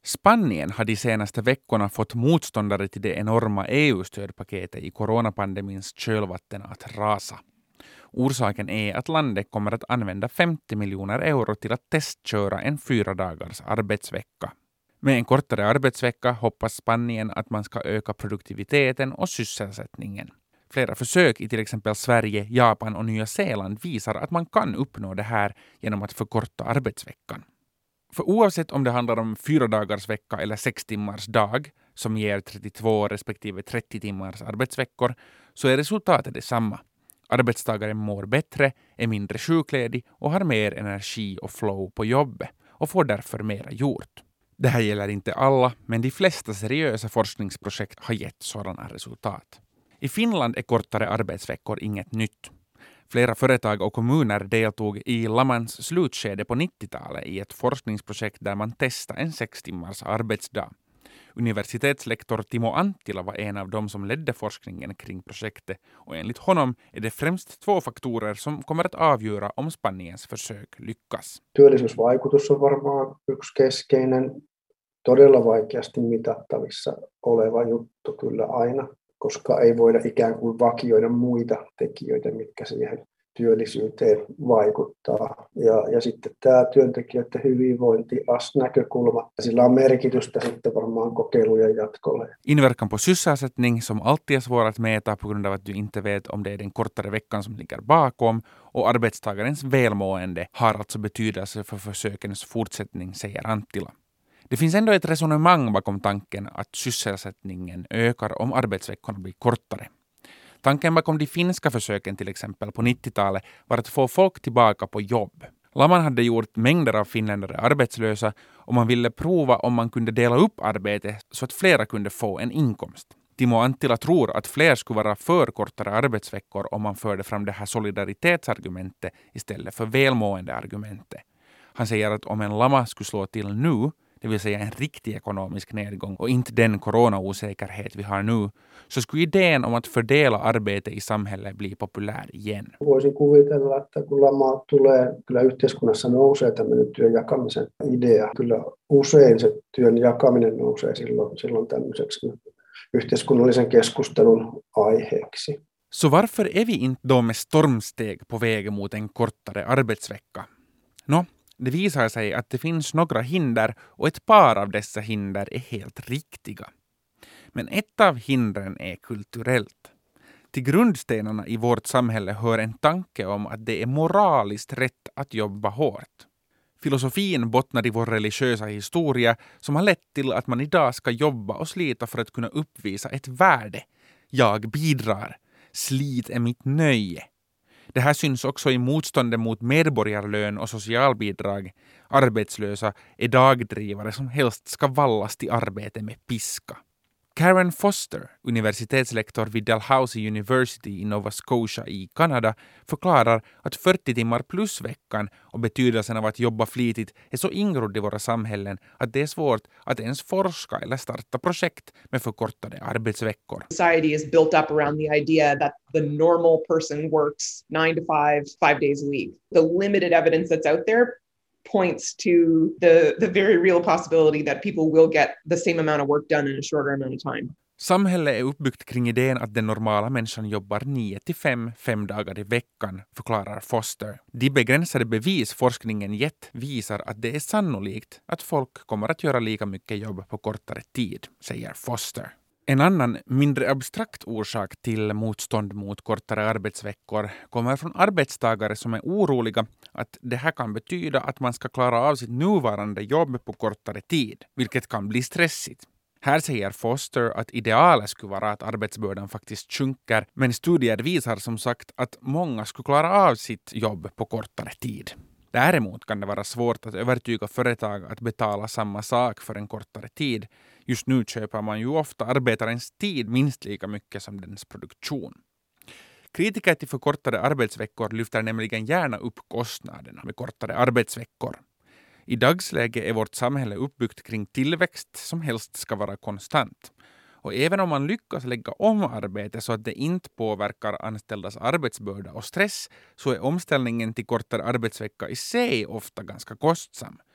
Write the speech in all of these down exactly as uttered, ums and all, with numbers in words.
Spanien har de senaste veckorna fått motståndare till det enorma E U-stödpaketet i coronapandemins kölvatten att rasa. Orsaken är att landet kommer att använda femtio miljoner euro till att testköra en fyra dagars arbetsvecka. Med en kortare arbetsvecka hoppas Spanien att man ska öka produktiviteten och sysselsättningen. Flera försök i till exempel Sverige, Japan och Nya Zeeland visar att man kan uppnå det här genom att förkorta arbetsveckan. För oavsett om det handlar om fyra dagars vecka eller sex timmars dag som ger trettiotvå respektive trettio timmars arbetsveckor så är resultatet detsamma. Arbetstagaren mår bättre, är mindre sjukledig och har mer energi och flow på jobbet och får därför mera gjort. Det här gäller inte alla, men de flesta seriösa forskningsprojekt har gett sådana resultat. I Finland är kortare arbetsveckor inget nytt. Flera företag och kommuner deltog i Lamans slutskede på nittiotalet i ett forskningsprojekt där man testade en sex timmars arbetsdag. Universitetslektor Timo Anttila var en av dem som ledde forskningen kring projektet och enligt honom är det främst två faktorer som kommer att avgöra om Spaniens försök lyckas. Työllisyysvaikutus on varmaan yksi keskeinen, todella vaikeasti mitattavissa oleva juttu kyllä aina, koska ei voida ikään kuin vakioida muita tekijöitä, mitkä siihen työllisyyteen vaikuttaa. Ja, ja sitten tämä työntekijöiden hyvinvointi-näkökulma, sillä on merkitystä sitten varmaan kokeilujen jatkolle. Inverkan på sysselsättning som alltid är svår att mäta på grund av att du inte vet om det är den kortare veckan som ligger bakom och arbetstagarens välmående har alltså betydelse för försökens fortsättning, säger Anttila. Det finns ändå ett resonemang bakom tanken att sysselsättningen ökar om arbetsveckorna blir kortare. Tanken bakom de finska försöken till exempel på nittiotalet var att få folk tillbaka på jobb. Laman hade gjort mängder av finländare arbetslösa och man ville prova om man kunde dela upp arbetet så att flera kunde få en inkomst. Timo Anttila tror att fler skulle vara för kortare arbetsveckor om man förde fram det här solidaritetsargumentet istället för välmående-argumentet. Han säger att om en lama skulle slå till nu, det vill säga en riktig ekonomisk nedgång och inte den coronaosäkerhet vi har nu, så skulle idén om att fördela arbete i samhället bli populär igen. Voisin kuvitella, että kun lama tulee, kyllä yhteiskunnassa nousee tämmöinen työn jakamisen idea. Kyllä usein se työn jakaminen nousee silloin, silloin tämmöiseksi yhteiskunnallisen keskustelun aiheeksi. Så varför är vi inte då med stormsteg på väg mot en kortare arbetsvecka? Nå, det visar sig att det finns några hinder och ett par av dessa hinder är helt riktiga. Men ett av hindren är kulturellt. Till grundstenarna i vårt samhälle hör en tanke om att det är moraliskt rätt att jobba hårt. Filosofin bottnar i vår religiösa historia som har lett till att man idag ska jobba och slita för att kunna uppvisa ett värde. Jag bidrar. Slit är mitt nöje. Det här syns också i motståndet mot medborgarlön och socialbidrag. Arbetslösa är dagdrivare som helst ska vallas till arbete med piska. Karen Foster, universitetslektor vid Dalhousie University i Nova Scotia i Kanada, förklarar att fyrtio timmar plus veckan och betydelsen av att jobba flitigt är så ingrodd i våra samhällen att det är svårt att ens forska eller starta projekt med förkortade arbetsveckor. Society is built up around the idea that the normal person works nine to five, five days a week. The limited evidence that's out there points to the, the very real possibility that people will get the same amount of work done in a shorter amount of time. Samhället är uppbyggt kring idén att den normala människan jobbar nio till fem, fem dagar i veckan, förklarar Foster. De begränsade bevis forskningen gett visar att det är sannolikt att folk kommer att göra lika mycket jobb på kortare tid, säger Foster. En annan, mindre abstrakt orsak till motstånd mot kortare arbetsveckor kommer från arbetstagare som är oroliga att det här kan betyda att man ska klara av sitt nuvarande jobb på kortare tid, vilket kan bli stressigt. Här säger Foster att idealet skulle vara att arbetsbördan faktiskt sjunker, men studier visar som sagt att många skulle klara av sitt jobb på kortare tid. Däremot kan det vara svårt att övertyga företag att betala samma sak för en kortare tid. Just nu köper man ju ofta arbetarens tid minst lika mycket som dens produktion. Kritiker till förkortade arbetsveckor lyfter nämligen gärna upp kostnaderna med kortare arbetsveckor. I dagsläge är vårt samhälle uppbyggt kring tillväxt som helst ska vara konstant. Och även om man lyckas lägga om arbete så att det inte påverkar anställdas arbetsbörda och stress så är omställningen till kortare arbetsvecka i sig ofta ganska kostsam.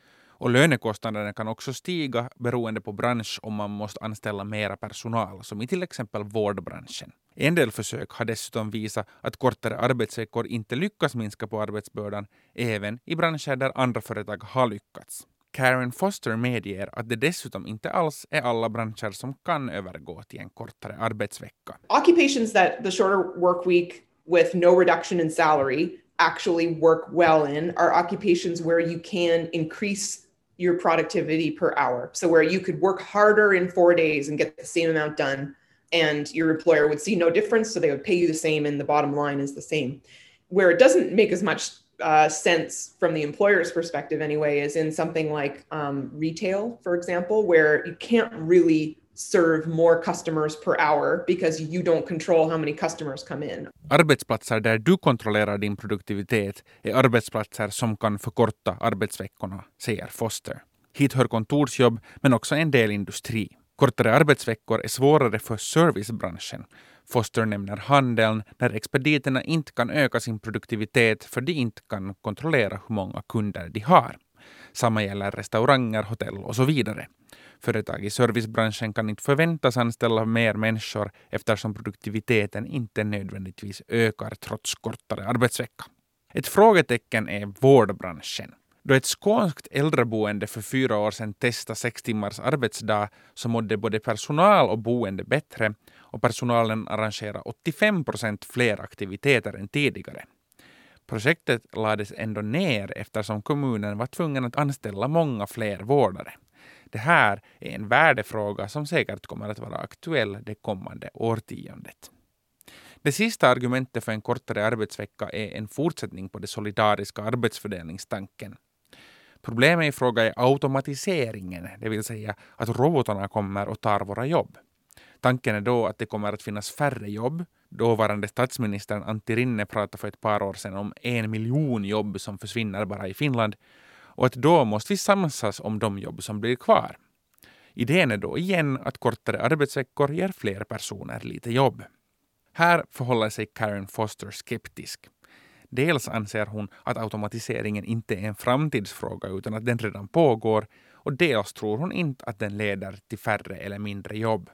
Och lönekostnaderna kan också stiga beroende på bransch om man måste anställa mera personal, som i till exempel vårdbranschen. En del försök har dessutom visat att kortare arbetsveckor inte lyckas minska på arbetsbördan, även i branscher där andra företag har lyckats. Karen Foster medger att det dessutom inte alls är alla branscher som kan övergå till en kortare arbetsvecka. Occupations that the shorter work week with no reduction in salary actually work well in are occupations where you can increase your productivity per hour. So where you could work harder in four days and get the same amount done, and your employer would see no difference, so they would pay you the same and the bottom line is the same. Where it doesn't make as much uh, sense from the employer's perspective anyway is in something like um, retail, for example, where you can't really serve more customers per hour because you don't control how many customers come in. Arbetsplatser där du kontrollerar din produktivitet är arbetsplatser som kan förkorta arbetsveckorna, säger Foster. Hit hör kontorsjobb men också en del industri. Kortare arbetsveckor är svårare för servicebranschen. Foster nämner handeln där expediterna inte kan öka sin produktivitet för de inte kan kontrollera hur många kunder de har. Samma gäller restauranger, hotell och så vidare. Företag i servicebranschen kan inte förväntas anställa mer människor eftersom produktiviteten inte nödvändigtvis ökar trots kortare arbetsvecka. Ett frågetecken är vårdbranschen. Då ett skånskt äldreboende för fyra år sedan testade sex timmars arbetsdag så mådde både personal och boende bättre och personalen arrangerade åttiofem procent fler aktiviteter än tidigare. Projektet lades ändå ner eftersom kommunen var tvungen att anställa många fler vårdare. Det här är en värdefråga som säkert kommer att vara aktuell det kommande årtiondet. Det sista argumentet för en kortare arbetsvecka är en fortsättning på det solidariska arbetsfördelningstanken. Problemet i fråga är automatiseringen, det vill säga att robotarna kommer och tar våra jobb. Tanken är då att det kommer att finnas färre jobb. Dåvarande statsministern Antti Rinne pratade för ett par år sedan om en miljon jobb som försvinner bara i Finland och att då måste vi samsas om de jobb som blir kvar. Idén är då igen att kortare arbetsveckor ger fler personer lite jobb. Här förhåller sig Karen Foster skeptisk. Dels anser hon att automatiseringen inte är en framtidsfråga utan att den redan pågår och dels tror hon inte att den leder till färre eller mindre jobb.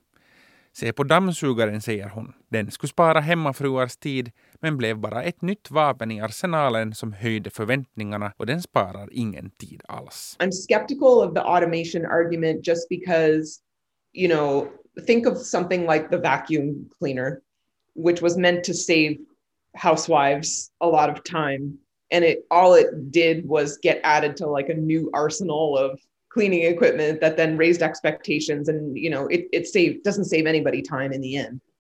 Se på dammsugaren, säger hon. Den skulle spara hemmafruars tid men blev bara ett nytt vapen i arsenalen som höjde förväntningarna och den sparar ingen tid alls. I'm skeptical of the automation argument just because, you know, think of something like the vacuum cleaner, which was meant to save housewives a lot of time. And it all it did was get added to like a new arsenal of cleaning equipment that then raised expectations and, you know, it, it saved, doesn't save anybody time in the end.